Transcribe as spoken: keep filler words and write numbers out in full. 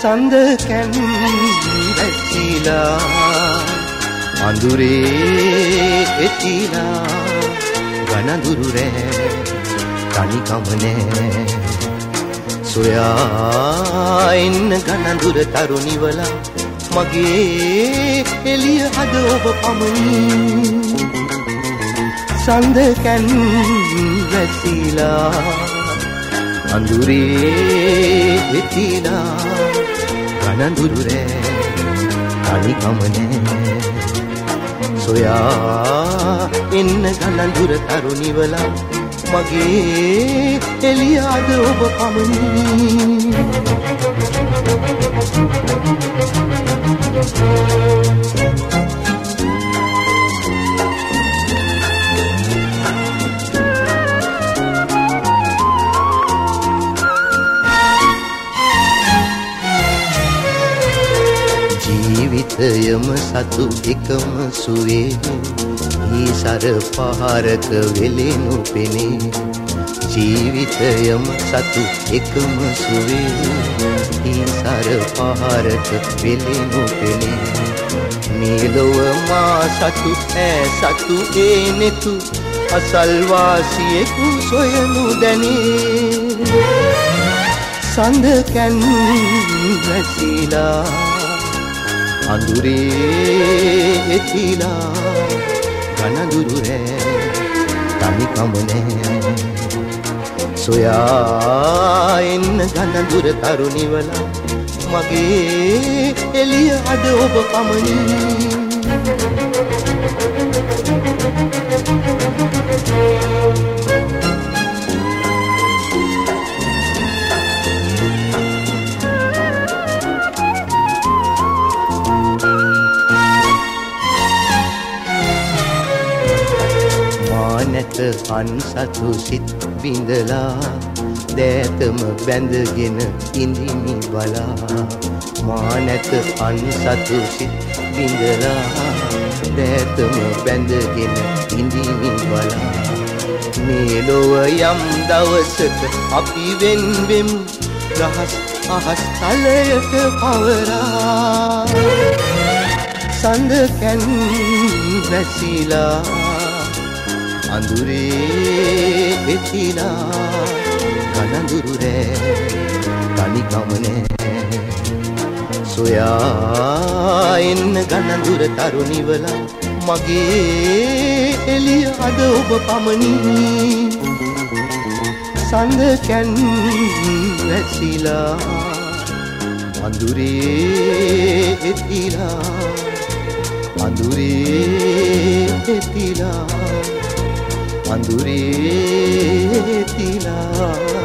සඳ කැන් වැසිලා අඳුරේ එතිලා ගනඳුරු රෑ තනිකම නෑ සොයා එන්න ගනඳුර තරුණිවලා මගේ එළිය අද ඔබ පමණි සඳ කැන් වැසිලා අඳුරේ එතිලා ගනඳුරු රෑ තනිකම නෑ සොයා එන්න ගනඳුර තරුණිවලා මගේ එළිය අද ඔබ පමණි ජීවිතයම සතු එකම සුවේ ඊසර පහරක වෙලෙනු පෙනේ ජීවිතයම සතු එකම සුවේ ඊසර පහරක වෙලෙනු පෙනේ මේ ලොව මා සතු ඈ සතු ඒ නෙතු අසල්වාසියෙකු සොයනු දැනේ සඳ කැන් වැසිලා අඳුරේ එතිලා ගනඳුරු රෑ තනිකම නෑ සොයා එන්න ගනඳුර තරුණිවලා මගේ එළිය අද ඔබ පමණි නැත අන්සතු සිත් බිඳලා දෑතම බැඳගෙන ඉඳිමි බලා මා නැත අන්සතු සිත් බිඳලා දෑතම බැඳගෙන ඉඳිමි බලා මේ ලොව යම් දවසක අපි වෙන් වෙමු රහස් අහස් තලයක පවරා සඳ කැන් වැසිලා අඳුරේ එතිලා ගනඳුරු රෑ තනිකම නෑ සොයා එන්න ගනඳුර තරුණිවලා මගේ එළිය අද ඔබ පමණි සඳ කැන් වැසිලා අඳුරේ එතිලා අඳුරේ එතිලා අඳුරේ තිලා